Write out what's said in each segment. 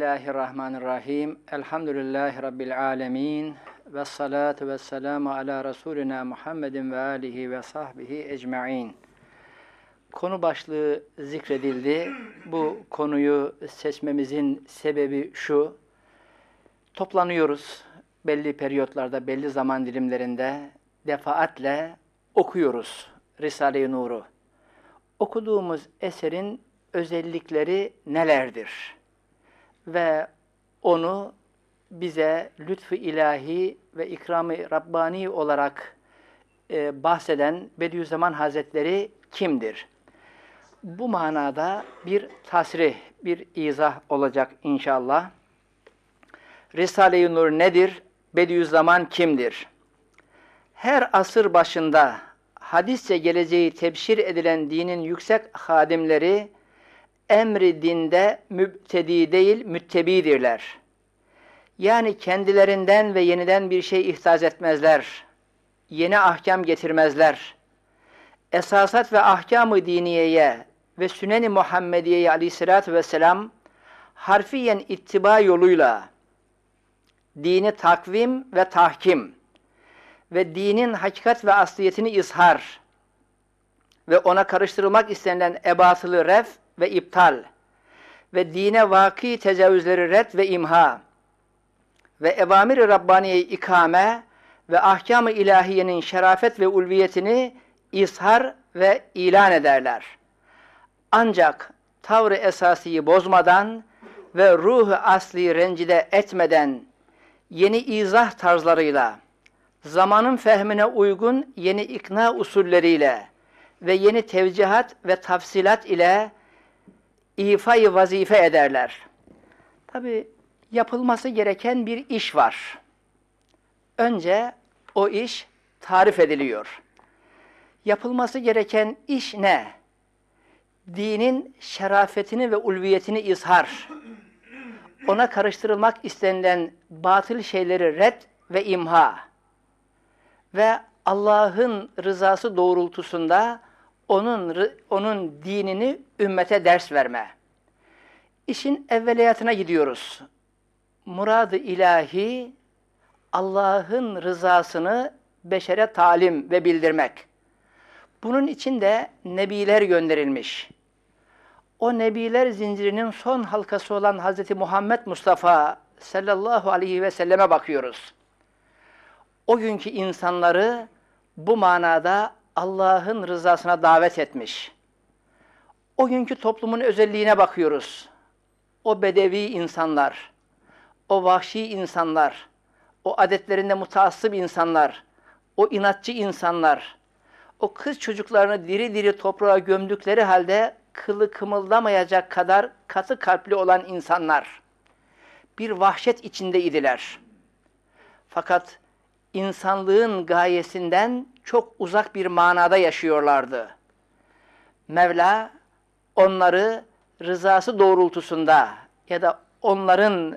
Bismillahirrahmanirrahim. Elhamdülillahi Rabbil alemin. Vessalatu vesselamu ala Resulina Muhammedin ve alihi ve sahbihi ecma'in. Konu başlığı zikredildi. Bu konuyu seçmemizin sebebi şu. Toplanıyoruz. Belli periyotlarda, belli zaman dilimlerinde defaatle okuyoruz Risale-i Nur'u. Okuduğumuz eserin özellikleri nelerdir? Ve onu bize lütfu ilahi ve ikram-ı Rabbani olarak bahseden Bediüzzaman Hazretleri kimdir? Bu manada bir tasrih, bir izah olacak inşallah. Risale-i Nur nedir? Bediüzzaman kimdir? Her asır başında hadisçe geleceği tebşir edilen dinin yüksek hadimleri emri dinde mübtedi değil müttebidirler. Yani kendilerinden ve yeniden bir şey ihdas etmezler. Yeni ahkam getirmezler. Esasat ve ahkam-ı diniyeye ve sünn-i Muhammediye'ye aleyhissalatü vesselam harfiyen ittiba yoluyla dini takvim ve tahkim ve dinin hakikat ve asliyetini izhar ve ona karıştırılmak istenilen ebatılı ref ve iptal ve dine vaki tecavüzleri red ve imha ve evamir-i Rabbaniye ikame ve ahkam-ı ilahiyenin şerafet ve ulviyetini izhar ve ilan ederler. Ancak tavrı esasiyi bozmadan ve ruhu asli rencide etmeden yeni izah tarzlarıyla, zamanın fehmine uygun yeni ikna usulleriyle ve yeni tevcihat ve tafsilat ile ifai vazife ederler. Tabi yapılması gereken bir iş var. Önce o iş tarif ediliyor. Yapılması gereken iş ne? Dinin şerafetini ve ulviyetini izhar. Ona karıştırılmak istenilen batıl şeyleri red ve imha. Ve Allah'ın rızası doğrultusunda onun dinini ümmete ders verme. İşin evveliyatına gidiyoruz. Murad-ı ilahi Allah'ın rızasını beşere talim ve bildirmek. Bunun için de nebiler gönderilmiş. O nebiler zincirinin son halkası olan Hz. Muhammed Mustafa sallallahu aleyhi ve selleme bakıyoruz. O günkü insanları bu manada Allah'ın rızasına davet etmiş. O günkü toplumun özelliğine bakıyoruz. O bedevi insanlar, o vahşi insanlar, o adetlerinde mutaassıp insanlar, o inatçı insanlar, o kız çocuklarını diri diri toprağa gömdükleri halde kılı kımıldamayacak kadar katı kalpli olan insanlar bir vahşet içindeydiler. Fakat insanlığın gayesinden çok uzak bir manada yaşıyorlardı. Mevla onları rızası doğrultusunda ya da onların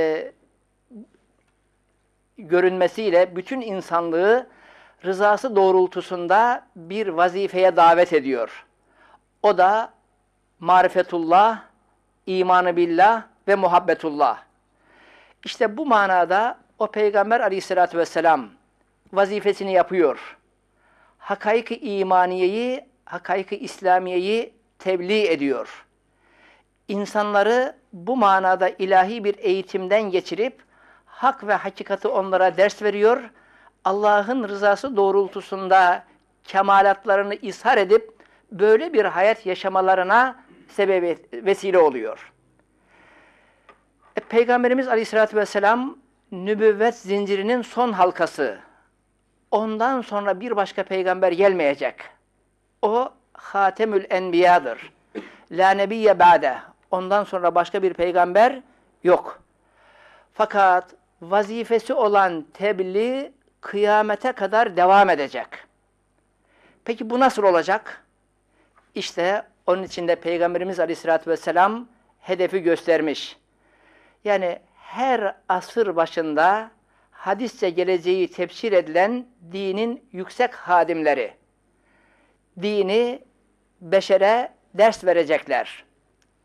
görünmesiyle bütün insanlığı rızası doğrultusunda bir vazifeye davet ediyor. O da marifetullah, imanı billah ve muhabbetullah. İşte bu manada o Peygamber aleyhissalatü vesselam vazifesini yapıyor. Hakaik-i imaniyeyi, hakaik-i İslamiyeyi tebliğ ediyor. İnsanları bu manada ilahi bir eğitimden geçirip hak ve hakikati onlara ders veriyor. Allah'ın rızası doğrultusunda kemalatlarını izhar edip böyle bir hayat yaşamalarına vesile oluyor. Peygamberimiz Aleyhisselatü Vesselam nübüvvet zincirinin son halkası. Ondan sonra bir başka peygamber gelmeyecek. O Hatemül Enbiya'dır. La nebiyye ba'de. Ondan sonra başka bir peygamber yok. Fakat vazifesi olan tebliğ kıyamete kadar devam edecek. Peki bu nasıl olacak? İşte onun için de Peygamberimiz Aleyhisselatü Vesselam hedefi göstermiş. Yani her asır başında hadisçe geleceği tefsir edilen dinin yüksek hadimleri, dini beşere ders verecekler.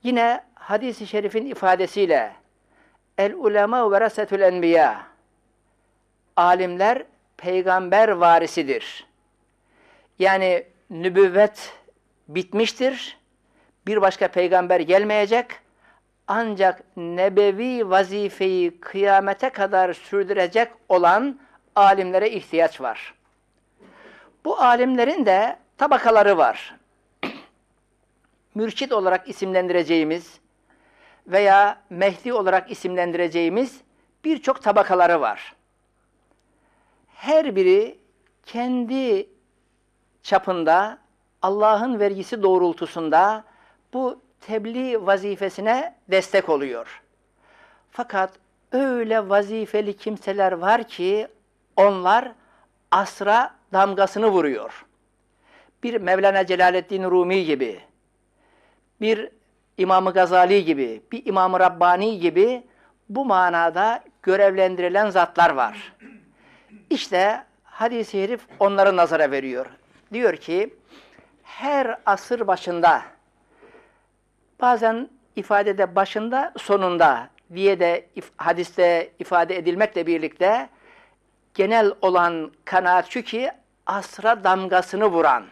Yine hadis-i şerifin ifadesiyle el ulema verasetül enbiya, alimler peygamber varisidir. Yani nübüvvet bitmiştir. Bir başka peygamber gelmeyecek. Ancak nebevi vazifeyi kıyamete kadar sürdürecek olan alimlere ihtiyaç var. Bu alimlerin de tabakaları var. Mürşid olarak isimlendireceğimiz veya Mehdi olarak isimlendireceğimiz birçok tabakaları var. Her biri kendi çapında Allah'ın vergisi doğrultusunda bu tebliğ vazifesine destek oluyor. Fakat öyle vazifeli kimseler var ki onlar asra damgasını vuruyor. Bir Mevlana Celaleddin Rumi gibi, bir İmam-ı Gazali gibi, bir İmam-ı Rabbani gibi bu manada görevlendirilen zatlar var. İşte hadis-i şerif onları nazara veriyor. Diyor ki, her asır başında, bazen ifadede başında, sonunda diye de hadiste ifade edilmekle birlikte genel olan kanaat şu ki asra damgasını vuran,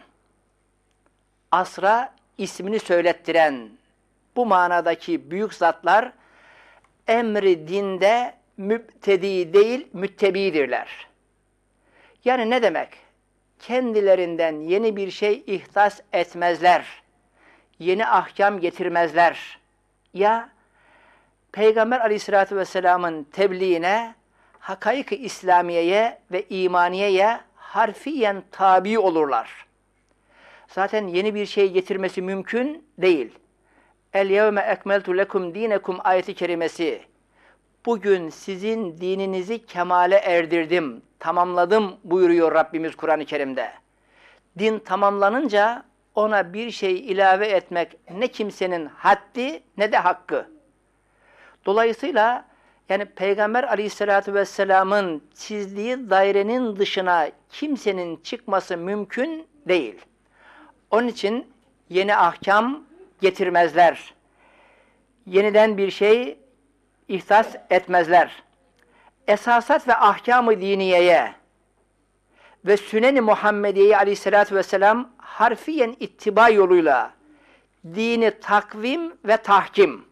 asra ismini söylettiren bu manadaki büyük zatlar emri dinde mübtedi değil müttebidirler. Yani ne demek? Kendilerinden yeni bir şey ihdas etmezler. Yeni ahkam getirmezler. Ya Peygamber Aleyhisselatü Vesselam'ın tebliğine, hakaik-i İslamiye'ye ve imaniyeye harfiyen tabi olurlar. Zaten yeni bir şey getirmesi mümkün değil. El yevme ekmeltu lekum dinekum ayeti kerimesi. Bugün sizin dininizi kemale erdirdim, tamamladım buyuruyor Rabbimiz Kur'an-ı Kerim'de. Din tamamlanınca ona bir şey ilave etmek ne kimsenin haddi ne de hakkı. Dolayısıyla yani Peygamber Aleyhisselatü Vesselam'ın çizdiği dairenin dışına kimsenin çıkması mümkün değil. Onun için yeni ahkam getirmezler. Yeniden bir şey ihsas etmezler. Esasat ve ahkam-ı diniyeye ve sünn-i Muhammediye'ye Aleyhisselatü Vesselam harfiyen ittiba yoluyla dini takvim ve tahkim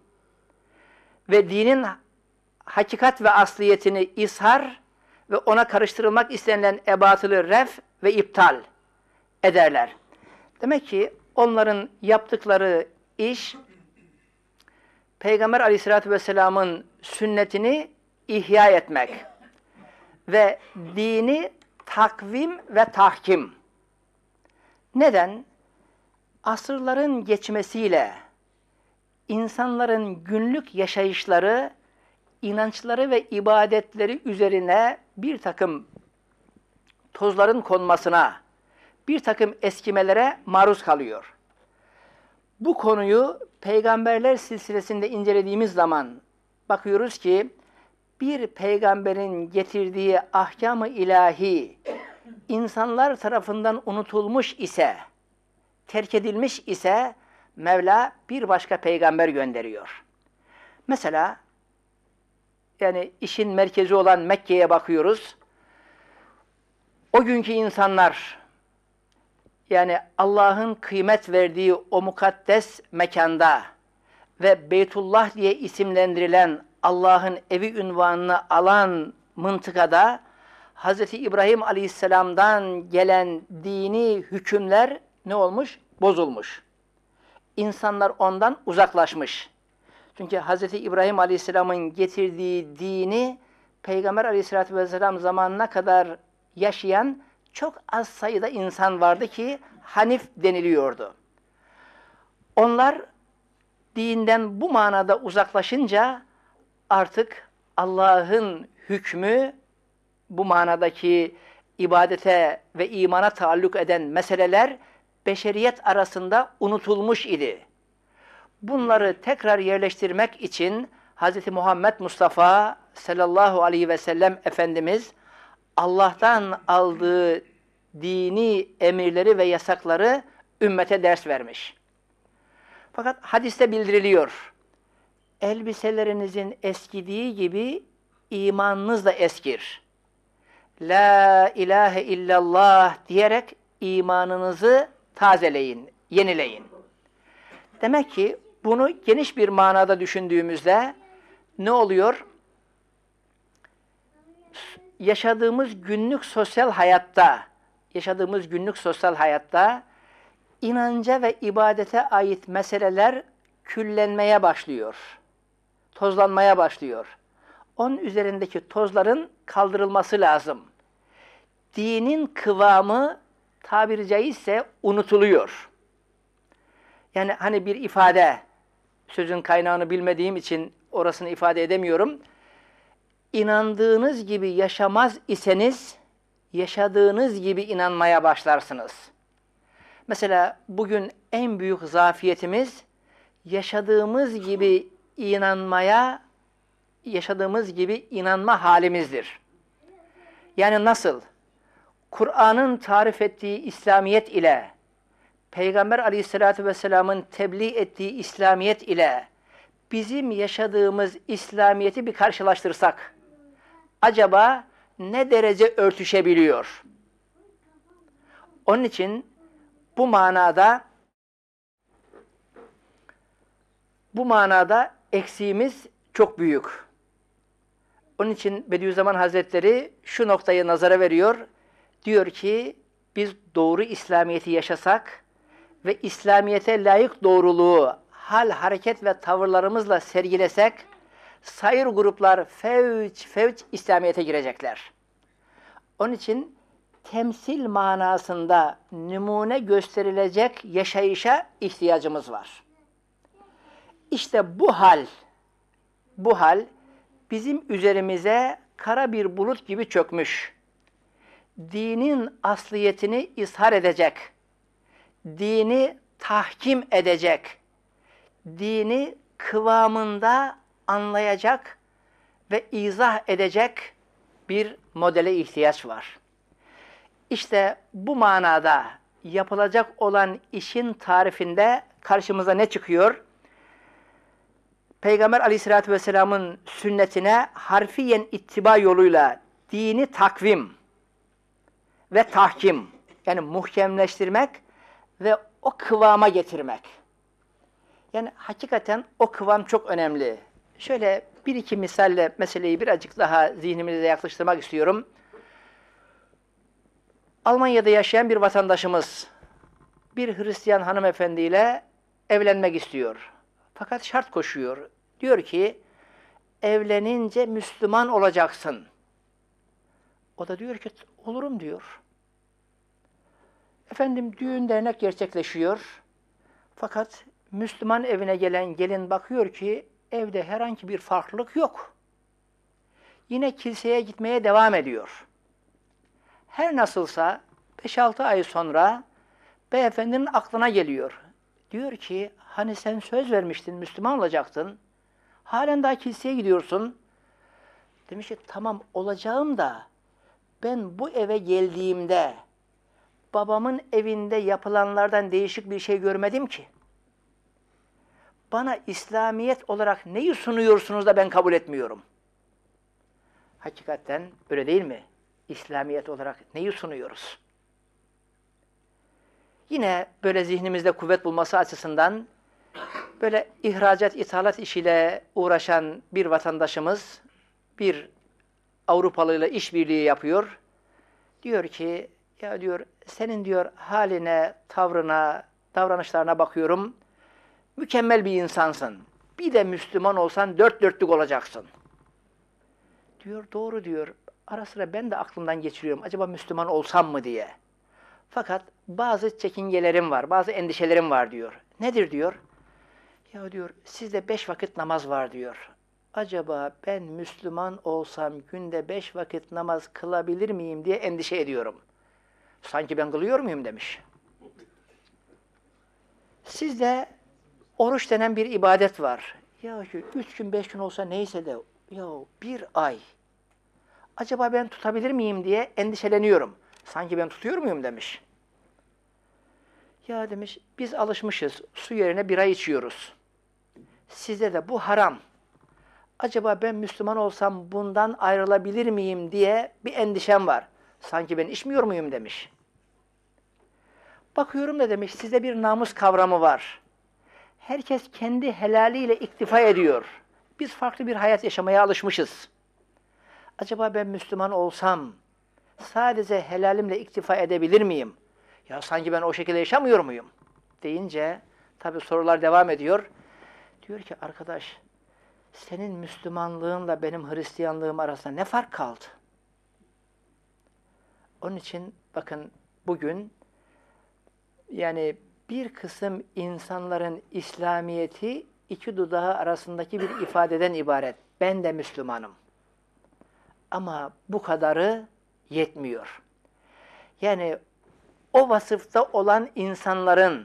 ve dinin hakikat ve asliyetini ishar ve ona karıştırılmak istenilen ebatılı ref ve iptal ederler. Demek ki onların yaptıkları iş Peygamber Aleyhisselatü Vesselam'ın sünnetini ihya etmek ve dini takvim ve tahkim. Neden? Asırların geçmesiyle insanların günlük yaşayışları, inançları ve ibadetleri üzerine bir takım tozların konmasına, bir takım eskimelere maruz kalıyor. Bu konuyu peygamberler silsilesinde incelediğimiz zaman bakıyoruz ki bir peygamberin getirdiği ahkam-ı ilahi insanlar tarafından unutulmuş ise, terk edilmiş ise Mevla bir başka peygamber gönderiyor. Mesela yani işin merkezi olan Mekke'ye bakıyoruz. O günkü insanlar yani Allah'ın kıymet verdiği o mukaddes mekanda ve Beytullah diye isimlendirilen Allah'ın evi unvanını alan mıntıkada Hz. İbrahim Aleyhisselam'dan gelen dini hükümler ne olmuş? Bozulmuş. İnsanlar ondan uzaklaşmış. Çünkü Hz. İbrahim Aleyhisselam'ın getirdiği dini Peygamber Aleyhisselatü Vesselam zamanına kadar yaşayan çok az sayıda insan vardı ki Hanif deniliyordu. Onlar dinden bu manada uzaklaşınca artık Allah'ın hükmü bu manadaki ibadete ve imana taalluk eden meseleler beşeriyet arasında unutulmuş idi. Bunları tekrar yerleştirmek için Hz. Muhammed Mustafa sallallahu aleyhi ve sellem Efendimiz Allah'tan aldığı dini emirleri ve yasakları ümmete ders vermiş. Fakat hadiste bildiriliyor. Elbiselerinizin eskidiği gibi imanınız da eskir. La ilahe illallah diyerek imanınızı tazeleyin, yenileyin. Demek ki bunu geniş bir manada düşündüğümüzde ne oluyor? Yaşadığımız günlük sosyal hayatta inanca ve ibadete ait meseleler küllenmeye başlıyor. Tozlanmaya başlıyor. Onun üzerindeki tozların kaldırılması lazım. Dinin kıvamı tabiri caizse unutuluyor. Yani hani bir ifade, sözün kaynağını bilmediğim için orasını ifade edemiyorum. İnandığınız gibi yaşamaz iseniz, yaşadığınız gibi inanmaya başlarsınız. Mesela bugün en büyük zafiyetimiz, yaşadığımız gibi inanma halimizdir. Yani nasıl? Kur'an'ın tarif ettiği İslamiyet ile, Peygamber Aleyhisselatü Vesselam'ın tebliğ ettiği İslamiyet ile bizim yaşadığımız İslamiyet'i bir karşılaştırsak, acaba ne derece örtüşebiliyor? Onun için bu manada eksiğimiz çok büyük. Onun için Bediüzzaman Hazretleri şu noktayı nazara veriyor. Diyor ki biz doğru İslamiyet'i yaşasak ve İslamiyet'e layık doğruluğu hal, hareket ve tavırlarımızla sergilesek sair gruplar fevç İslamiyet'e girecekler. Onun için temsil manasında numune gösterilecek yaşayışa ihtiyacımız var. İşte bu hal bizim üzerimize kara bir bulut gibi çökmüş. Dinin asliyetini izhar edecek, dini tahkim edecek, dini kıvamında anlayacak ve izah edecek bir modele ihtiyaç var. İşte bu manada yapılacak olan işin tarifinde karşımıza ne çıkıyor? Peygamber Aleyhisselatü Vesselam'ın sünnetine harfiyen ittiba yoluyla dini takvim ve tahkim, yani muhkemleştirmek ve o kıvama getirmek. Yani hakikaten o kıvam çok önemli. Şöyle bir iki misalle meseleyi birazcık daha zihnimize yaklaştırmak istiyorum. Almanya'da yaşayan bir vatandaşımız bir Hristiyan hanımefendiyle evlenmek istiyor. Fakat şart koşuyor. Diyor ki evlenince Müslüman olacaksın. O da diyor ki olurum diyor. Efendim düğün dernek gerçekleşiyor. Fakat Müslüman evine gelen gelin bakıyor ki evde herhangi bir farklılık yok. Yine kiliseye gitmeye devam ediyor. Her nasılsa 5-6 ay sonra beyefendinin aklına geliyor. Diyor ki hani sen söz vermiştin, Müslüman olacaktın. Halen daha kiliseye gidiyorsun. Demiş ki tamam olacağım da ben bu eve geldiğimde babamın evinde yapılanlardan değişik bir şey görmedim ki. Bana İslamiyet olarak neyi sunuyorsunuz da ben kabul etmiyorum? Hakikaten öyle değil mi? İslamiyet olarak neyi sunuyoruz? Yine böyle zihnimizde kuvvet bulması açısından böyle ihracat, ithalat işiyle uğraşan bir vatandaşımız bir Avrupalıyla işbirliği yapıyor. Diyor ki ya diyor senin diyor haline, tavrına, davranışlarına bakıyorum. Mükemmel bir insansın. Bir de Müslüman olsan dört dörtlük olacaksın. Diyor doğru diyor. Ara sıra ben de aklımdan geçiriyorum. Acaba Müslüman olsam mı diye. Fakat bazı çekingelerim var, bazı endişelerim var diyor. Nedir diyor? Ya diyor sizde 5 vakit namaz var diyor. Acaba ben Müslüman olsam günde 5 vakit namaz kılabilir miyim diye endişe ediyorum. Sanki ben kılıyor muyum demiş. Sizde oruç denen bir ibadet var. Ya şu 3 gün 5 gün olsa neyse de ya bir ay. Acaba ben tutabilir miyim diye endişeleniyorum. Sanki ben tutuyor muyum demiş. Ya demiş, biz alışmışız, su yerine bira içiyoruz. Size de bu haram. Acaba ben Müslüman olsam bundan ayrılabilir miyim diye bir endişem var. Sanki ben içmiyor muyum demiş. Bakıyorum da demiş, sizde bir namus kavramı var. Herkes kendi helaliyle iktifa ediyor. Biz farklı bir hayat yaşamaya alışmışız. Acaba ben Müslüman olsam sadece helalimle iktifa edebilir miyim? Ya sanki ben o şekilde yaşamıyor muyum? Deyince tabii sorular devam ediyor. Diyor ki arkadaş, senin Müslümanlığınla benim Hristiyanlığım arasında ne fark kaldı? Onun için bakın bugün yani bir kısım insanların İslamiyeti iki dudağı arasındaki bir ifadeden ibaret. Ben de Müslümanım. Ama bu kadarı yetmiyor. Yani o vasıfta olan insanların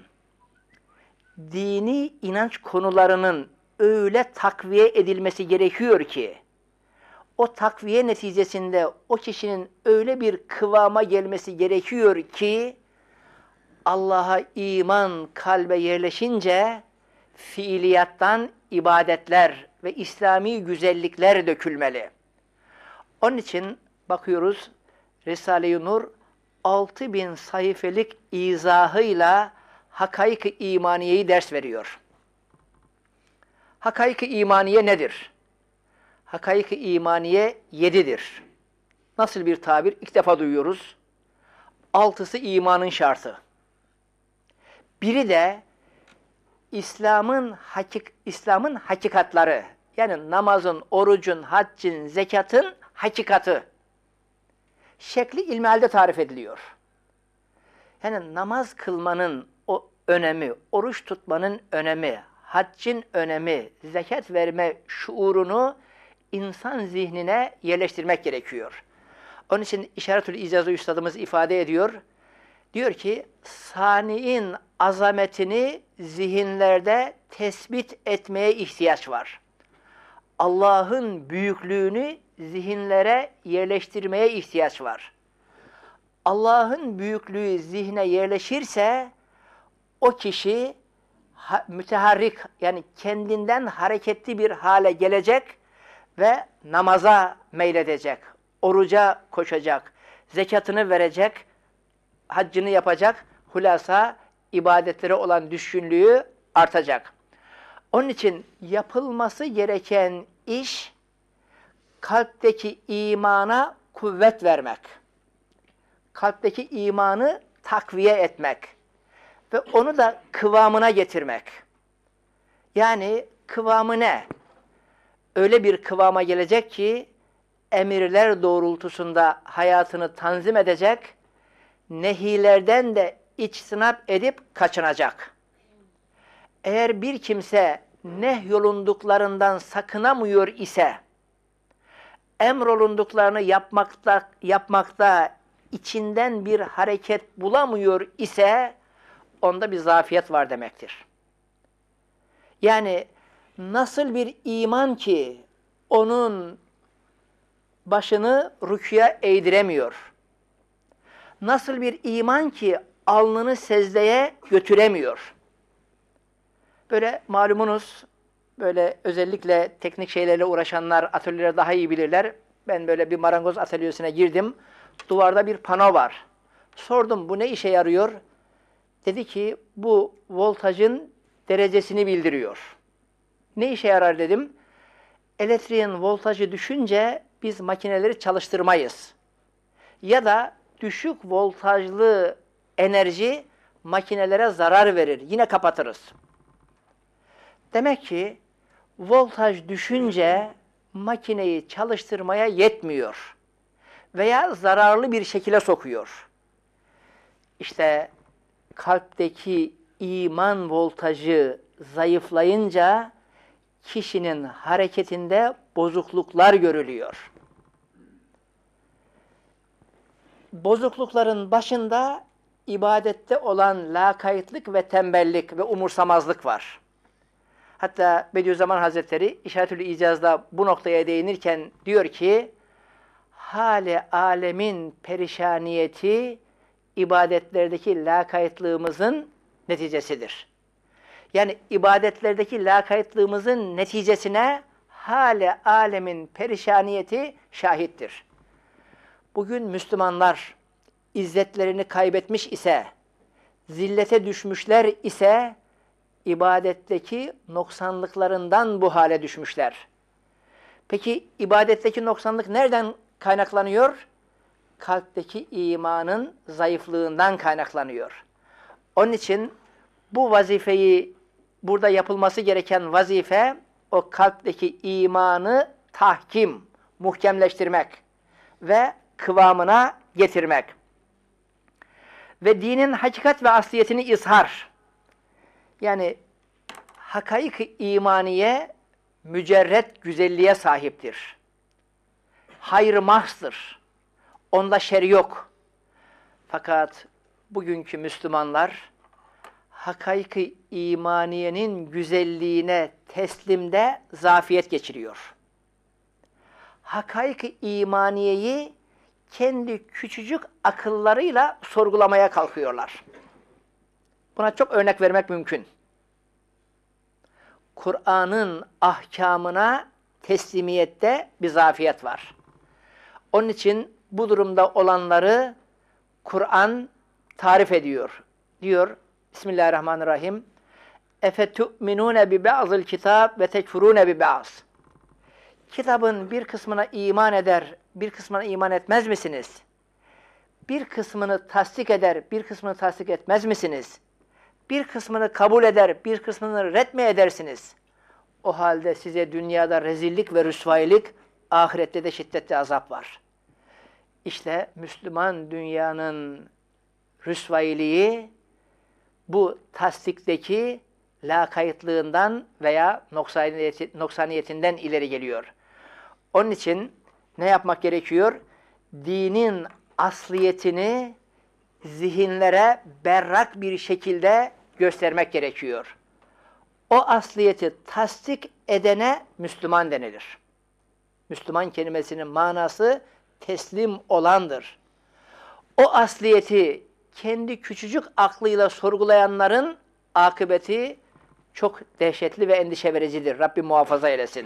dini inanç konularının öyle takviye edilmesi gerekiyor ki, o takviye neticesinde o kişinin öyle bir kıvama gelmesi gerekiyor ki, Allah'a iman kalbe yerleşince, fiiliyattan ibadetler ve İslami güzellikler dökülmeli. Onun için bakıyoruz, Risale-i Nur 6000 sayfelik izahıyla Hakaik-ı İmaniye'yi ders veriyor. Hakaik-ı İmaniye nedir? Hakaik-ı İmaniye 7'dir. Nasıl bir tabir? İlk defa duyuyoruz. 6'sı imanın şartı. Biri de İslam'ın hakikatları. Yani namazın, orucun, haccın, zekatın hakikati. Şekli ilmihalde tarif ediliyor. Yani namaz kılmanın o önemi, oruç tutmanın önemi, haccın önemi, zekat verme şuurunu insan zihnine yerleştirmek gerekiyor. Onun için İşaretül İcazı Üstadımız ifade ediyor. Diyor ki, sani'in azametini zihinlerde tespit etmeye ihtiyaç var. Allah'ın büyüklüğünü zihinlere yerleştirmeye ihtiyaç var. Allah'ın büyüklüğü zihne yerleşirse o kişi müteharrik yani kendinden hareketli bir hale gelecek ve namaza meyledecek, oruca koşacak, zekatını verecek, haccını yapacak, hulasa ibadetlere olan düşkünlüğü artacak. Onun için yapılması gereken iş kalpteki imana kuvvet vermek. Kalpteki imanı takviye etmek ve onu da kıvamına getirmek. Yani kıvamı ne? Öyle bir kıvama gelecek ki emirler doğrultusunda hayatını tanzim edecek, nehilerden de içtinap edip kaçınacak. Eğer bir kimse nehyolunduklarından sakınamıyor ise, emrolunduklarını yapmakta içinden bir hareket bulamıyor ise, onda bir zafiyet var demektir. Yani nasıl bir iman ki onun başını rüküye eğdiremiyor? Nasıl bir iman ki alnını secdeye götüremiyor? Böyle malumunuz, böyle özellikle teknik şeylerle uğraşanlar, atölyeleri daha iyi bilirler. Ben böyle bir marangoz atölyesine girdim. Duvarda bir pano var. Sordum, bu ne işe yarıyor? Dedi ki, bu voltajın derecesini bildiriyor. Ne işe yarar dedim. Elektriğin voltajı düşünce biz makineleri çalıştırmayız. Ya da düşük voltajlı enerji makinelere zarar verir. Yine kapatırız. Demek ki voltaj düşünce makineyi çalıştırmaya yetmiyor. Veya zararlı bir şekilde sokuyor. İşte kalpteki iman voltajı zayıflayınca kişinin hareketinde bozukluklar görülüyor. Bozuklukların başında ibadette olan lakaytlık ve tembellik ve umursamazlık var. Hatta Bediüzzaman Hazretleri İşaretül İcaz'da bu noktaya değinirken diyor ki, hali alemin perişaniyeti ibadetlerdeki lakaytlığımızın neticesidir. Yani ibadetlerdeki lakaytlığımızın neticesine hale alemin perişaniyeti şahittir. Bugün Müslümanlar izzetlerini kaybetmiş ise, zillete düşmüşler ise, ibadetteki noksanlıklarından bu hale düşmüşler. Peki ibadetteki noksanlık nereden kaynaklanıyor? Kalpteki imanın zayıflığından kaynaklanıyor. Onun için bu vazifeyi, burada yapılması gereken vazife, o kalpteki imanı tahkim, muhkemleştirmek ve kıvamına getirmek. Ve dinin hakikat ve asliyetini izhar. Yani hakaik-i imaniye mücerret güzelliğe sahiptir. Hayr-ı mahzdır. Onda şer yok. Fakat bugünkü Müslümanlar hakaik-i imaniyenin güzelliğine teslimde zafiyet geçiriyor. Hakaik-i imaniyeyi kendi küçücük akıllarıyla sorgulamaya kalkıyorlar. Buna çok örnek vermek mümkün. Kur'an'ın ahkamına teslimiyette bir zafiyet var. Onun için bu durumda olanları Kur'an tarif ediyor. Diyor Bismillahirrahmanirrahim. Efetu'minune bi ba'zil kitab ve tekfurune bi ba'z. Kitabın bir kısmına iman eder, bir kısmına iman etmez misiniz? Bir kısmını tasdik eder, bir kısmını tasdik etmez misiniz? Bir kısmını kabul eder, bir kısmını ret mi edersiniz? O halde size dünyada rezillik ve rüsvaylık, ahirette de şiddetli azap var. İşte Müslüman dünyanın rüsvailiği bu tasdikteki lakaytlığından veya noksaniyetinden ileri geliyor. Onun için ne yapmak gerekiyor? Dinin asliyetini zihinlere berrak bir şekilde göstermek gerekiyor. O asliyeti tasdik edene Müslüman denilir. Müslüman kelimesinin manası teslim olandır. O asliyeti kendi küçücük aklıyla sorgulayanların akıbeti çok dehşetli ve endişe vericidir. Rabbim muhafaza eylesin.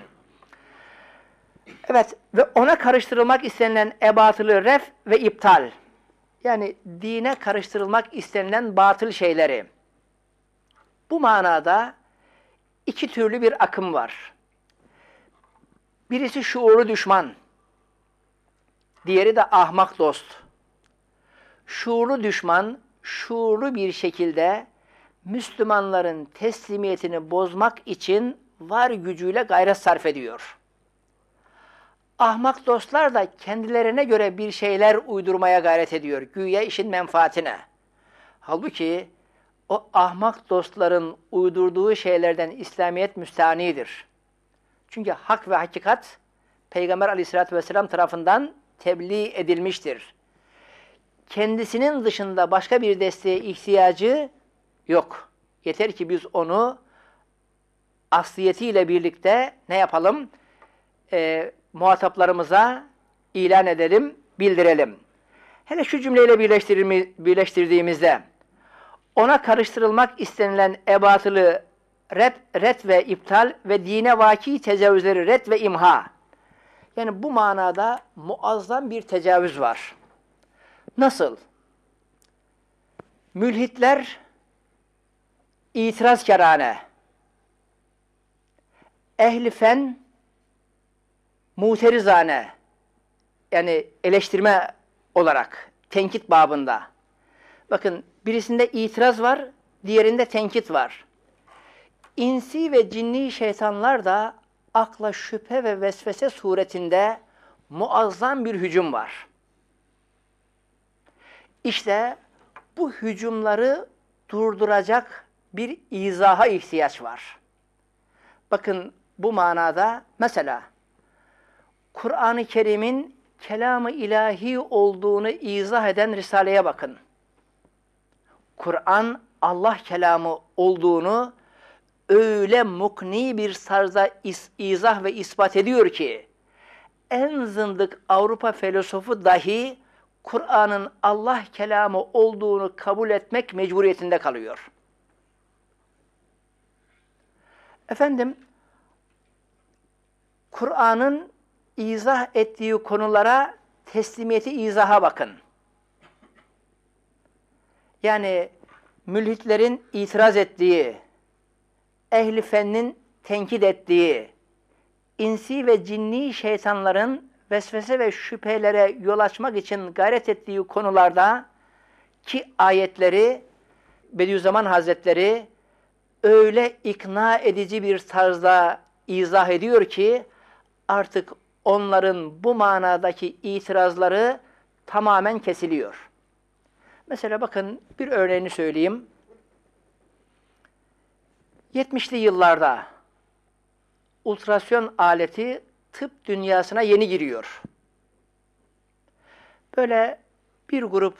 Evet, ve ona karıştırılmak istenilen ebatılı ref ve iptal. Yani dine karıştırılmak istenilen batıl şeyleri. Bu manada iki türlü bir akım var. Birisi şuurlu düşman, diğeri de ahmak dost. Şuurlu düşman, şuurlu bir şekilde Müslümanların teslimiyetini bozmak için var gücüyle gayret sarf ediyor. Ahmak dostlar da kendilerine göre bir şeyler uydurmaya gayret ediyor, güya işin menfaatine. Halbuki o ahmak dostların uydurduğu şeylerden İslamiyet müstanidir. Çünkü hak ve hakikat Peygamber Aleyhisselatü Vesselam tarafından tebliğ edilmiştir. Kendisinin dışında başka bir desteğe ihtiyacı yok. Yeter ki biz onu asliyetiyle birlikte ne yapalım? Muhataplarımıza ilan edelim, bildirelim. Hele şu cümleyle birleştirdiğimizde ona karıştırılmak istenilen ebatılı ret ve iptal ve dine vaki tecavüzleri ret ve imha. Yani bu manada muazzam bir tecavüz var. Nasıl? Mülhitler itirazkârane, ehli fen muterizane, yani eleştirme olarak, tenkit babında. Bakın birisinde itiraz var, diğerinde tenkit var. İnsi ve cinni şeytanlar da akla şüphe ve vesvese suretinde muazzam bir hücum var. İşte bu hücumları durduracak bir izaha ihtiyaç var. Bakın bu manada mesela Kur'an-ı Kerim'in kelam-ı ilahi olduğunu izah eden Risale'ye bakın. Kur'an Allah kelamı olduğunu öyle mukni bir tarzda izah ve ispat ediyor ki en zındık Avrupa filozofu dahi Kur'an'ın Allah kelamı olduğunu kabul etmek mecburiyetinde kalıyor. Efendim, Kur'an'ın izah ettiği konulara teslimiyeti izaha bakın. Yani mülhitlerin itiraz ettiği, ehli fennin tenkit ettiği, insi ve cinni şeytanların vesvese ve şüphelere yol açmak için gayret ettiği konularda ki ayetleri Bediüzzaman Hazretleri öyle ikna edici bir tarzda izah ediyor ki artık onların bu manadaki itirazları tamamen kesiliyor. Mesela bakın bir örneğini söyleyeyim. 70'li yıllarda ultrason aleti tıp dünyasına yeni giriyor. Böyle bir grup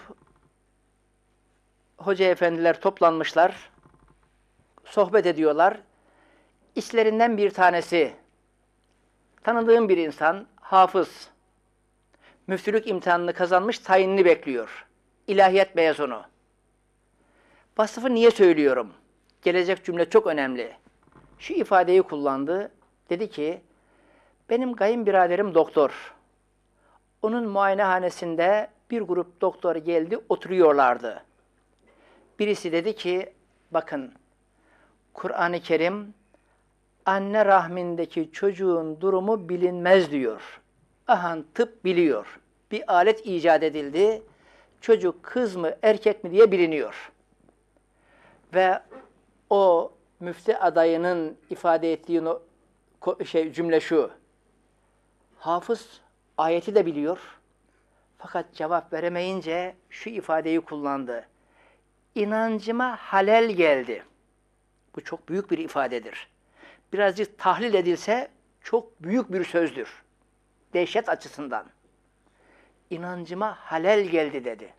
hoca efendiler toplanmışlar, sohbet ediyorlar. İçlerinden bir tanesi, tanıdığım bir insan, hafız, müftülük imtihanını kazanmış, tayinini bekliyor. İlahiyat mezunu. Vasfı niye söylüyorum? Gelecek cümle çok önemli. Şu ifadeyi kullandı. Dedi ki, benim kayınbiraderim doktor. Onun muayenehanesinde bir grup doktor geldi, oturuyorlardı. Birisi dedi ki, bakın, Kur'an-ı Kerim, anne rahmindeki çocuğun durumu bilinmez diyor. Aha, tıp biliyor. Bir alet icat edildi. Çocuk kız mı erkek mi diye biliniyor. Ve o müftü adayının ifade ettiği cümle şu. Hafız ayeti de biliyor. Fakat cevap veremeyince şu ifadeyi kullandı. İnancıma halel geldi. Bu çok büyük bir ifadedir. Birazcık tahlil edilse çok büyük bir sözdür. Dehşet açısından. İnancıma halel geldi dedi.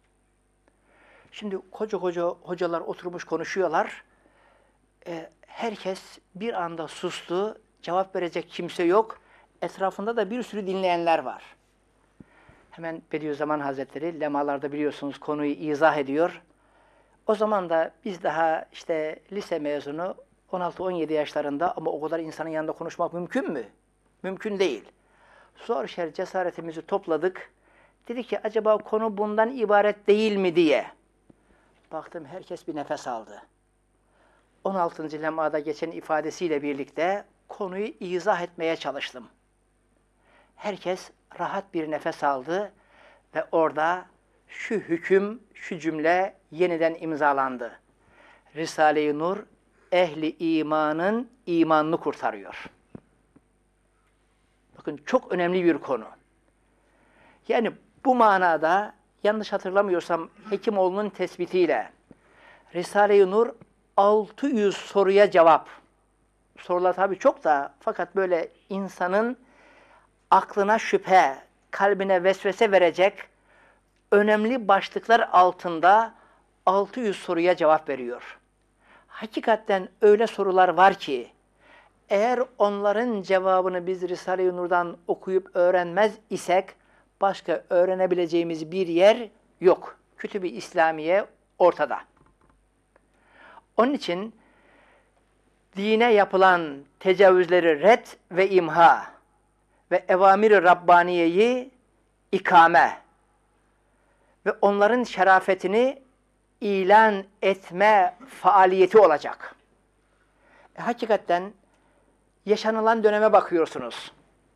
Şimdi koca hocalar oturmuş konuşuyorlar. Herkes bir anda sustu. Cevap verecek kimse yok. Etrafında da bir sürü dinleyenler var. Hemen Bediüzzaman Hazretleri lemalarda biliyorsunuz konuyu izah ediyor. O zaman da biz daha işte lise mezunu 16-17 yaşlarında ama o kadar insanın yanında konuşmak mümkün mü? Mümkün değil. Zor şer cesaretimizi topladık. Dedi ki acaba konu bundan ibaret değil mi diye. Baktım herkes bir nefes aldı. 16. lemada geçen ifadesiyle birlikte konuyu izah etmeye çalıştım. Herkes rahat bir nefes aldı ve orada şu hüküm, şu cümle yeniden imzalandı. Risale-i Nur, ehli imanın imanını kurtarıyor. Bakın çok önemli bir konu. Yani bu manada yanlış hatırlamıyorsam Hekimoğlu'nun tespitiyle Risale-i Nur 600 soruya cevap. Sorular tabii çok da fakat böyle insanın aklına şüphe, kalbine vesvese verecek önemli başlıklar altında 600 soruya cevap veriyor. Hakikaten öyle sorular var ki eğer onların cevabını biz Risale-i Nur'dan okuyup öğrenmez isek başka öğrenebileceğimiz bir yer yok. Kütüb-i İslamiye ortada. Onun için dine yapılan tecavüzleri red ve imha ve evamir-i Rabbaniye'yi ikame ve onların şerafetini ilan etme faaliyeti olacak. Hakikaten yaşanılan döneme bakıyorsunuz.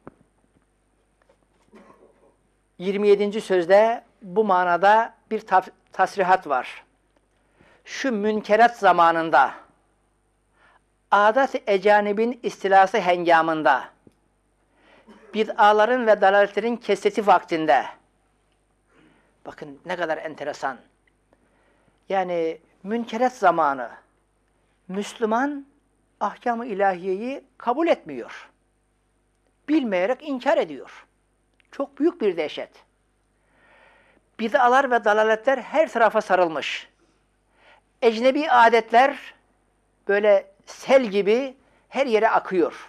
27. sözde bu manada bir tasrihat var. Şu münkerat zamanında, adat-ı ecanibin istilası hengamında, bid'aların ve dalaletlerin kesreti vaktinde, bakın ne kadar enteresan. Yani münkerat zamanı, Müslüman ahkam-ı ilahiyeyi kabul etmiyor. Bilmeyerek inkar ediyor. Çok büyük bir dehşet. Bid'alar ve dalaletler her tarafa sarılmış. Ecnebi adetler böyle sel gibi her yere akıyor.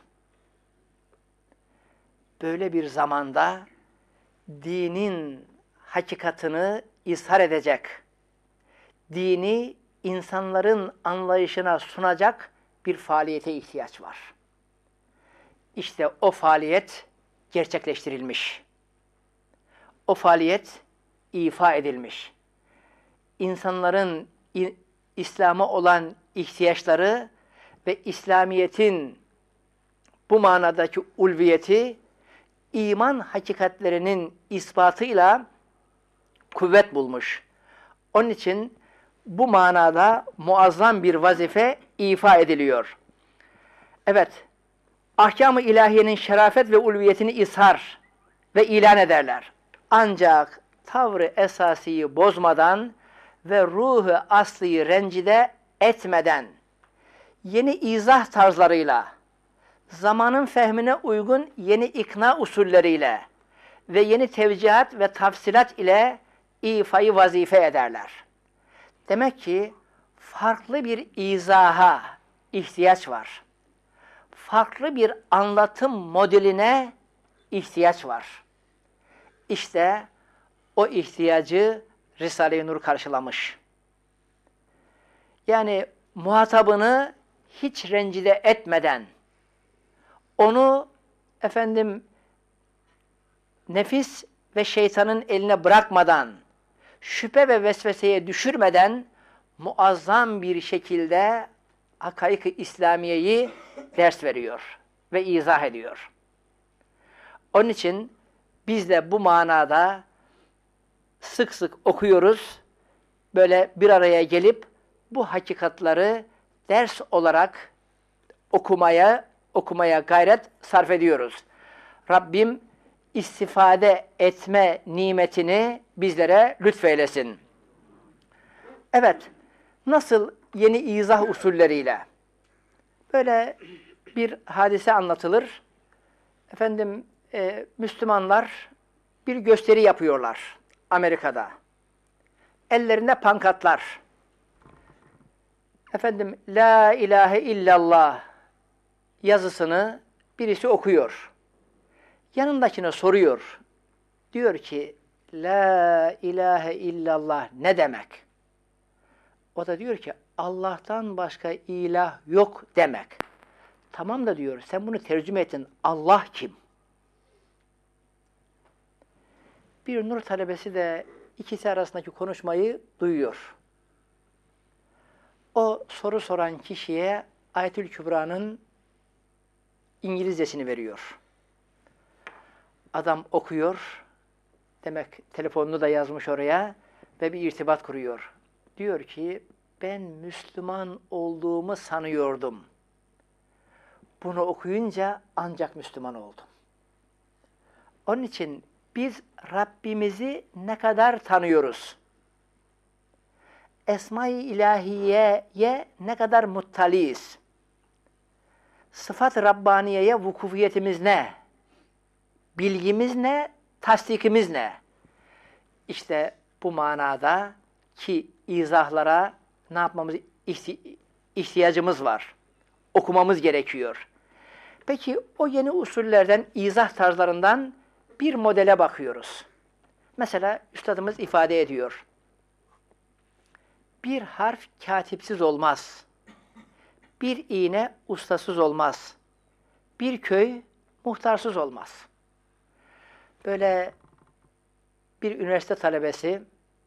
Böyle bir zamanda dinin hakikatını izhar edecek, dini insanların anlayışına sunacak bir faaliyete ihtiyaç var. İşte o faaliyet gerçekleştirilmiş. O faaliyet ifa edilmiş. İnsanların İslam'a olan ihtiyaçları ve İslamiyet'in bu manadaki ulviyeti iman hakikatlerinin ispatıyla kuvvet bulmuş. Onun için bu manada muazzam bir vazife ifa ediliyor. Evet, ahkam-ı ilahiyenin şerafet ve ulviyetini ishar ve ilan ederler. Ancak tavrı esasiyi bozmadan ve ruhu asliyi rencide etmeden, yeni izah tarzlarıyla, zamanın fehmine uygun yeni ikna usulleriyle ve yeni tevcihat ve tafsilat ile ifayı vazife ederler. Demek ki farklı bir izaha ihtiyaç var. Farklı bir anlatım modeline ihtiyaç var. İşte o ihtiyacı Risale-i Nur karşılamış. Yani muhatabını hiç rencide etmeden, onu nefis ve şeytanın eline bırakmadan, şüphe ve vesveseye düşürmeden muazzam bir şekilde hakaik-ı İslamiye'yi ders veriyor ve izah ediyor. Onun için biz de bu manada sık sık okuyoruz. Böyle bir araya gelip bu hakikatları ders olarak okumaya gayret sarf ediyoruz. Rabbim istifade etme nimetini bizlere lütfeylesin. Evet, nasıl yeni izah usulleriyle? Böyle bir hadise anlatılır. Müslümanlar bir gösteri yapıyorlar Amerika'da. Ellerinde pankartlar. La ilahe illallah yazısını birisi okuyor. Yanındakine soruyor. Diyor ki, La ilahe illallah ne demek? O da diyor ki, Allah'tan başka ilah yok demek. Tamam da diyor, sen bunu tercüme ettin. Allah kim? Bir nur talebesi de ikisi arasındaki konuşmayı duyuyor. O soru soran kişiye Ayetül Kübra'nın İngilizcesini veriyor. Adam okuyor, demek telefonunu da yazmış oraya ve bir irtibat kuruyor. Diyor ki, ben Müslüman olduğumu sanıyordum. Bunu okuyunca ancak Müslüman oldum. Onun için biz Rabbimizi ne kadar tanıyoruz? Esma-i İlahiye'ye ne kadar muttaliyiz? Sıfat-ı Rabbaniye'ye vukufiyetimiz ne? Bilgimiz ne? Tasdikimiz ne? İşte bu manada ki izahlara ne yapmamız ihtiyacımız var. Okumamız gerekiyor. Peki o yeni usullerden, izah tarzlarından bir modele bakıyoruz. Mesela üstadımız ifade ediyor. Bir harf katipsiz olmaz. Bir iğne ustasız olmaz. Bir köy muhtarsız olmaz. Böyle bir üniversite talebesi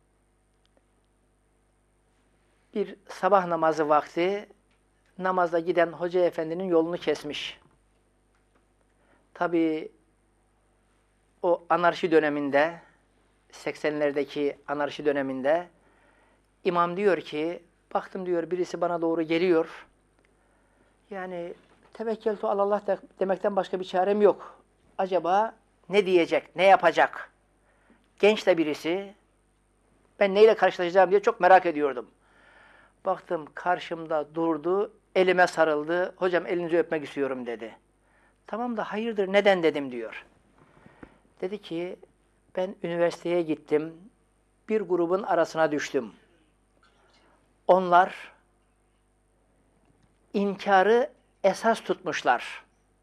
bir sabah namazı vakti namazda giden hoca efendinin yolunu kesmiş. Tabii o anarşi döneminde, 80'lerdeki anarşi döneminde imam diyor ki, baktım diyor birisi bana doğru geliyor. Yani tevekkeltu alallah demekten başka bir çarem yok. Acaba ne diyecek, ne yapacak? Genç de birisi, ben neyle karşılaşacağım diye çok merak ediyordum. Baktım karşımda durdu, elime sarıldı. Hocam elinizi öpmek istiyorum dedi. Tamam da hayırdır neden dedim diyor. Dedi ki ben üniversiteye gittim. Bir grubun arasına düştüm. Onlar inkarı esas tutmuşlar.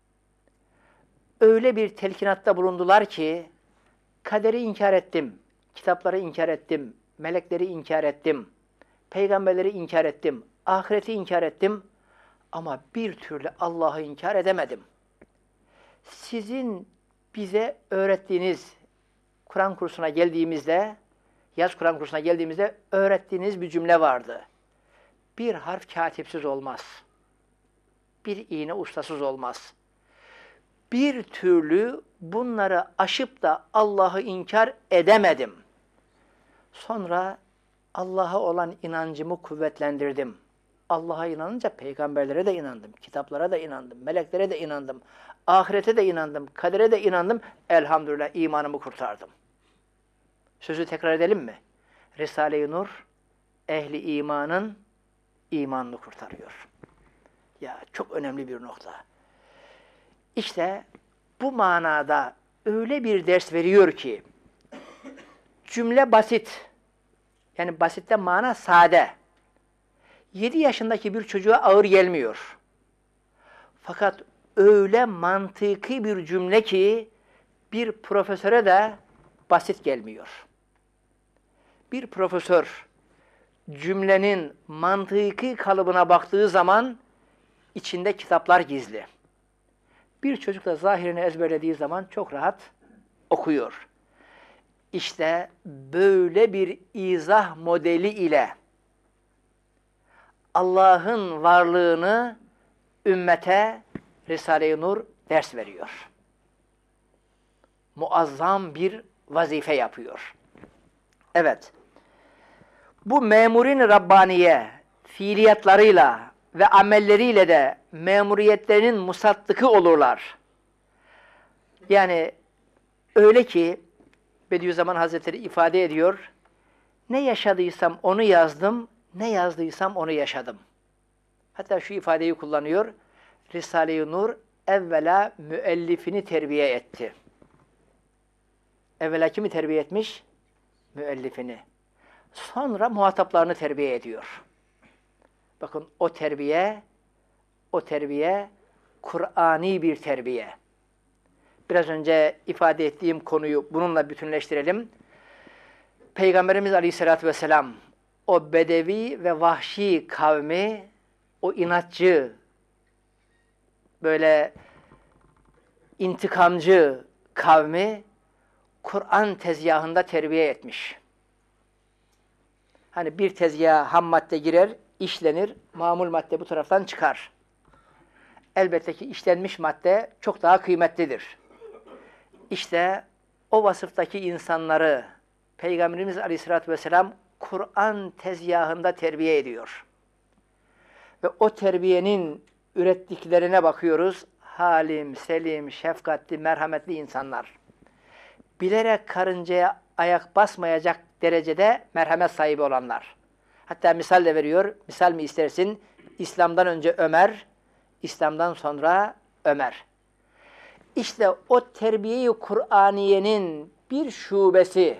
Öyle bir telkinatta bulundular ki kaderi inkar ettim, kitapları inkar ettim, melekleri inkar ettim, peygamberleri inkar ettim, ahireti inkar ettim Ama bir türlü Allah'ı inkar edemedim. Sizin bize öğrettiğiniz Kur'an kursuna geldiğimizde, yaz Kur'an kursuna geldiğimizde öğrettiğiniz bir cümle vardı. Bir harf katipsiz olmaz. Bir iğne ustasız olmaz. Bir türlü bunları aşıp da Allah'ı inkar edemedim. Sonra Allah'a olan inancımı kuvvetlendirdim. Allah'a inanınca peygamberlere de inandım, kitaplara da inandım, meleklere de inandım, ahirete de inandım, kadere de inandım. Elhamdülillah imanımı kurtardım. Sözü tekrar edelim mi? Risale-i Nur, ehli imanın imanını kurtarıyor. Ya çok önemli bir nokta. İşte bu manada öyle bir ders veriyor ki, cümle basit, yani basitte mana sade. 7 yaşındaki bir çocuğa ağır gelmiyor. Fakat öyle mantıki bir cümle ki bir profesöre de basit gelmiyor. Bir profesör cümlenin mantıki kalıbına baktığı zaman içinde kitaplar gizli. Bir çocuk da zahirini ezberlediği zaman çok rahat okuyor. İşte böyle bir izah modeli ile Allah'ın varlığını ümmete Risale-i Nur ders veriyor. Muazzam bir vazife yapıyor. Evet, bu memurin Rabbaniye fiiliyatlarıyla ve amelleriyle de memuriyetlerinin musaddıkı olurlar. Yani öyle ki Bediüzzaman Hazretleri ifade ediyor, ne yaşadıysam onu yazdım, ne yazdıysam onu yaşadım. Hatta şu ifadeyi kullanıyor, Risale-i Nur evvela müellifini terbiye etti. Evvela kimi terbiye etmiş? Müellifini. Sonra muhataplarını terbiye ediyor. Bakın o terbiye Kur'ani bir terbiye. Biraz önce ifade ettiğim konuyu bununla bütünleştirelim. Peygamberimiz Aleyhisselatü Vesselam o bedevi ve vahşi kavmi, o inatçı, böyle intikamcı kavmi Kur'an tezgahında terbiye etmiş. Hani bir tezgaha ham madde girer, işlenir, mamul madde bu taraftan çıkar. Elbette ki işlenmiş madde çok daha kıymetlidir. İşte o vasıftaki insanları Peygamberimiz Aleyhisselatü Vesselam Kur'an tezgahında terbiye ediyor. Ve o terbiyenin ürettiklerine bakıyoruz. Halim, selim, şefkatli, merhametli insanlar. Bilerek karıncaya ayak basmayacak derecede merhamet sahibi olanlar. Hatta misal de veriyor. Misal mi istersin? İslam'dan önce Ömer, İslam'dan sonra Ömer. İşte o terbiye-i Kur'aniyenin bir şubesi,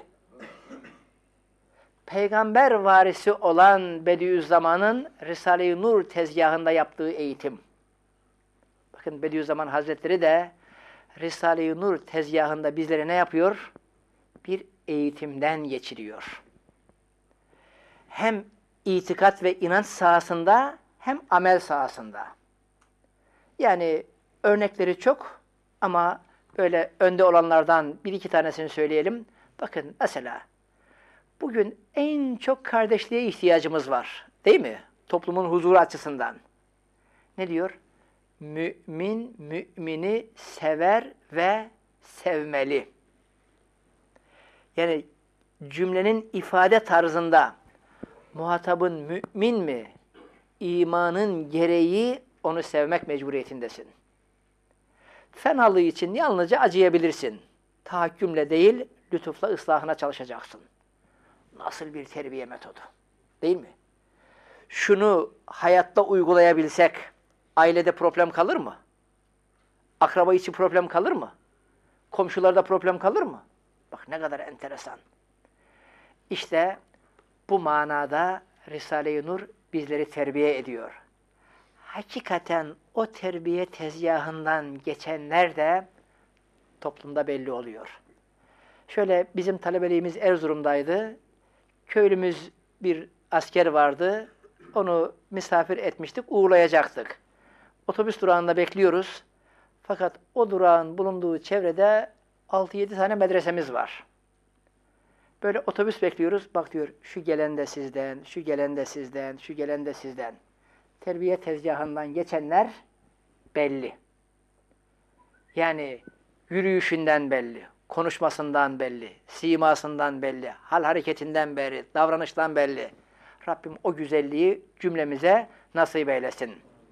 peygamber varisi olan Bediüzzaman'ın Risale-i Nur tezgahında yaptığı eğitim. Bakın Bediüzzaman Hazretleri de Risale-i Nur tezgahında bizlere ne yapıyor? Bir eğitimden geçiriyor. Hem itikat ve inanç sahasında hem amel sahasında. Yani örnekleri çok ama böyle önde olanlardan bir iki tanesini söyleyelim. Bakın mesela bugün en çok kardeşliğe ihtiyacımız var. Değil mi? Toplumun huzuru açısından. Ne diyor? Mümin, mümini sever ve sevmeli. Yani cümlenin ifade tarzında muhatabın mümin mi? İmanın gereği onu sevmek mecburiyetindesin. Fenalığı için yalnızca acıyabilirsin. Tahakkümle değil, lütufla ıslahına çalışacaksın. Nasıl bir terbiye metodu? Değil mi? Şunu hayatta uygulayabilsek, ailede problem kalır mı? Akraba içi problem kalır mı? Komşularda problem kalır mı? Bak ne kadar enteresan. İşte bu manada Risale-i Nur bizleri terbiye ediyor. Hakikaten o terbiye tezgahından geçenler de toplumda belli oluyor. Şöyle bizim talebeliğimiz Erzurum'daydı. Köylümüz bir asker vardı. Onu misafir etmiştik, uğurlayacaktık. Otobüs durağında bekliyoruz. Fakat o durağın bulunduğu çevrede 6-7 tane medresemiz var. Böyle otobüs bekliyoruz. Bak diyor, şu gelen de sizden, şu gelen de sizden, şu gelen de sizden. Terbiye tezgahından geçenler belli. Yani yürüyüşünden belli, konuşmasından belli, simasından belli, hal hareketinden belli, davranıştan belli. Rabbim o güzelliği cümlemize nasip eylesin.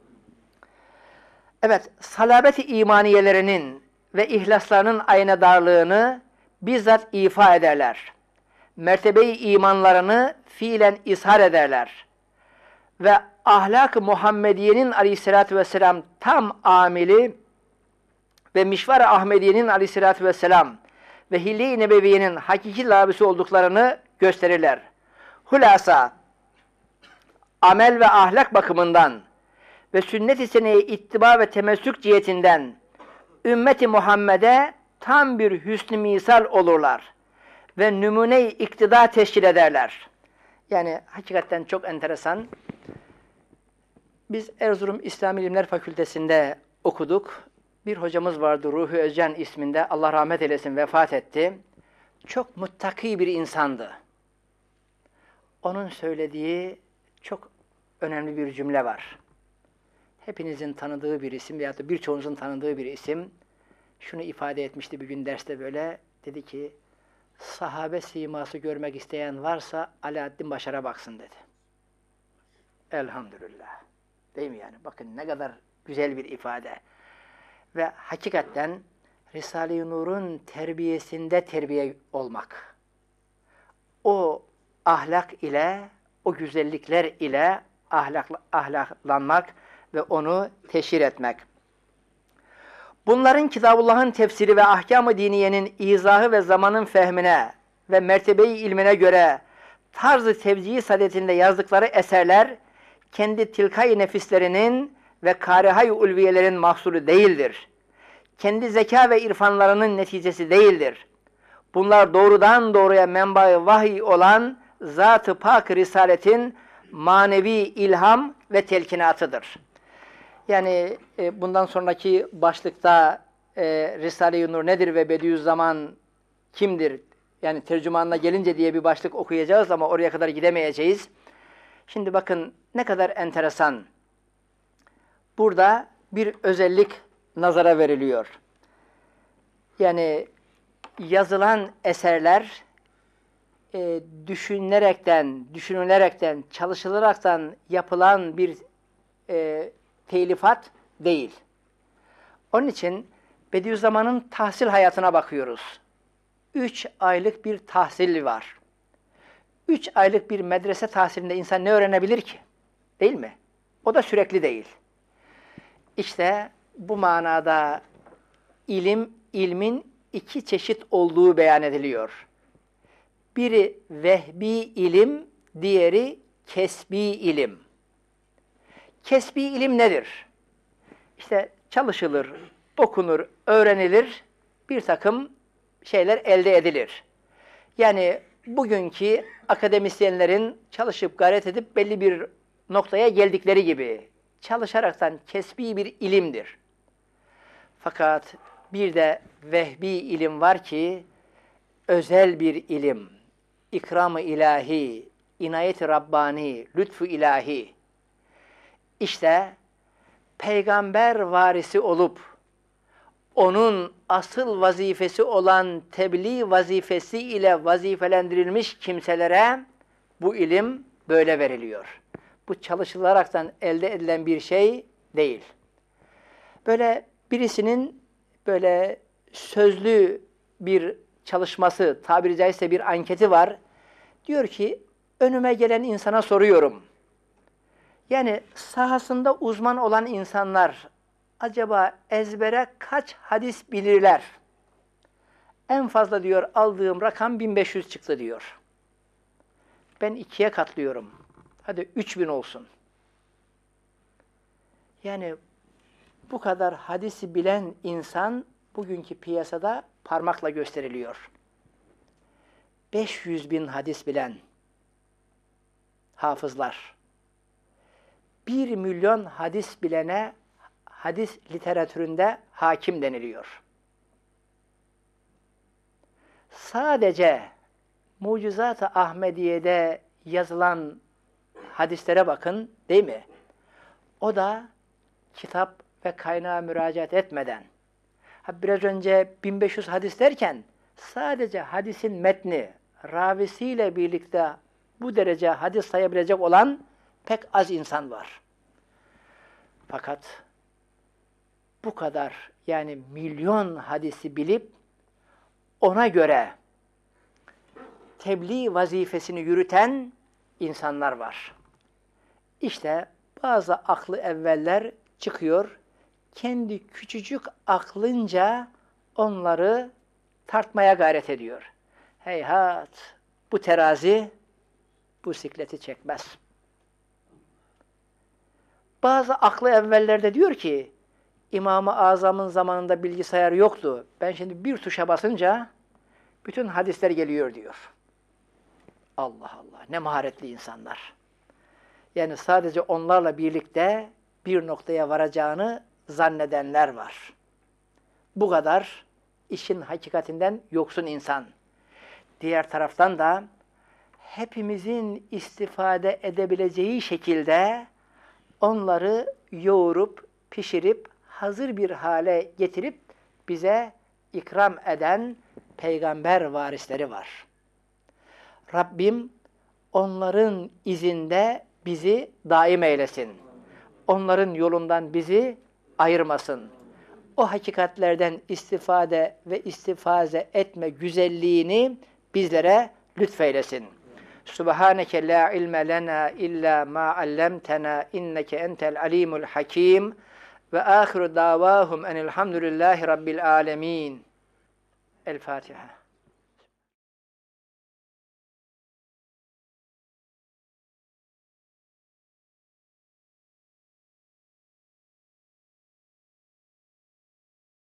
Evet, salabet-i imaniyelerinin ve ihlaslarının aynadarlığını bizzat ifa ederler. Mertebe-i imanlarını fiilen ishar ederler. Ve ahlak-ı Muhammediye'nin aleyhissalatü vesselam tam amili ve mişvar-ı Ahmediye'nin aleyhissalatü vesselam ve Hilye-i Nebeviye'nin hakiki labisi olduklarını gösterirler. Hulasa, amel ve ahlak bakımından ve sünnet-i seneye ittiba ve temessük cihetinden ümmeti Muhammed'e tam bir hüsnü misal olurlar ve numune-i iktida teşkil ederler. Yani hakikaten çok enteresan. Biz Erzurum İslam İlimler Fakültesi'nde okuduk. Bir hocamız vardı, Ruhi Özcan isminde, Allah rahmet eylesin, vefat etti. Çok muttaki bir insandı. Onun söylediği çok önemli bir cümle var. Hepinizin tanıdığı bir isim veyahut da birçoğunuzun tanıdığı bir isim. Şunu ifade etmişti bir gün derste böyle. Dedi ki, sahabe siması görmek isteyen varsa Alaaddin Başar'a baksın dedi. Elhamdülillah. Değil mi yani? Bakın ne kadar güzel bir ifade. Ve hakikaten Risale-i Nur'un terbiyesinde terbiye olmak. O ahlak ile, o güzellikler ile ahlaklanmak ve onu teşhir etmek. Bunların Kitabullah'ın tefsiri ve ahkam-ı diniyenin izahı ve zamanın fehmine ve mertebe-i ilmine göre tarz-ı tevcihi sadetinde yazdıkları eserler, kendi tilkay-ı nefislerinin ve karihay-ı ulviyelerin mahsulü değildir. Kendi zeka ve irfanlarının neticesi değildir. Bunlar doğrudan doğruya menba-ı vahiy olan Zat-ı Pak Risaletin manevi ilham ve telkinatıdır. Yani bundan sonraki başlıkta Risale-i Nur nedir ve Bediüzzaman kimdir? Yani tercümanına gelince diye bir başlık okuyacağız ama oraya kadar gidemeyeceğiz. Şimdi bakın ne kadar enteresan. Burada bir özellik nazara veriliyor. Yani yazılan eserler düşünülerekten, çalışılaraktan yapılan bir telifat değil. Onun için Bediüzzaman'ın tahsil hayatına bakıyoruz. 3 aylık bir tahsili var. 3 aylık bir medrese tahsilinde insan ne öğrenebilir ki? Değil mi? O da sürekli değil. İşte bu manada ilmin 2 çeşit olduğu beyan ediliyor. Biri vehbi ilim, diğeri kesbi ilim. Kesbi ilim nedir? İşte çalışılır, okunur, öğrenilir, bir takım şeyler elde edilir. Yani bugünkü akademisyenlerin çalışıp gayret edip belli bir noktaya geldikleri gibi çalışaraktan kesbi bir ilimdir. Fakat bir de vehbi ilim var ki özel bir ilim, ikram-ı ilahi, inayet-i Rabbani, lütfu ilahi. İşte peygamber varisi olup onun asıl vazifesi olan tebliğ vazifesi ile vazifelendirilmiş kimselere bu ilim böyle veriliyor. Bu çalışılaraktan elde edilen bir şey değil. Böyle birisinin böyle sözlü bir çalışması, tabiri caizse bir anketi var. Diyor ki, önüme gelen insana soruyorum. Yani sahasında uzman olan insanlar acaba ezbere kaç hadis bilirler? En fazla diyor aldığım rakam 1500 çıktı diyor. Ben 2'ye katlıyorum. Hadi 3000 olsun. Yani bu kadar hadisi bilen insan bugünkü piyasada parmakla gösteriliyor. 500.000 hadis bilen hafızlar. 1 milyon hadis bilene hadis literatüründe hakim deniliyor. Sadece Mucizat-ı Ahmediye'de yazılan hadislere bakın, değil mi? O da kitap ve kaynağa müracaat etmeden. Biraz önce 1500 hadis derken sadece hadisin metni, ravisiyle birlikte bu derece hadis sayabilecek olan pek az insan var. Fakat bu kadar, yani milyon hadisi bilip ona göre tebliğ vazifesini yürüten insanlar var. İşte bazı aklı evveller çıkıyor, kendi küçücük aklınca onları tartmaya gayret ediyor. Heyhat, bu terazi bu sikleti çekmez. Bazı aklı evveller de diyor ki, İmam-ı Azam'ın zamanında bilgisayar yoktu. Ben şimdi bir tuşa basınca bütün hadisler geliyor diyor. Allah Allah, ne maharetli insanlar. Yani sadece onlarla birlikte bir noktaya varacağını zannedenler var. Bu kadar işin hakikatinden yoksun insan. Diğer taraftan da hepimizin istifade edebileceği şekilde onları yoğurup, pişirip, hazır bir hale getirip bize ikram eden peygamber varisleri var. Rabbim onların izinde bizi daim eylesin. Onların yolundan bizi ayırmasın. O hakikatlerden istifade ve istifaze etme güzelliğini bizlere lütfeylesin. Subhaneke la ilme lena illa ma allamtena inneke entel alimul hakim ve ahiru davahum enilhamdülillahi rabbil alemin. El Fatiha.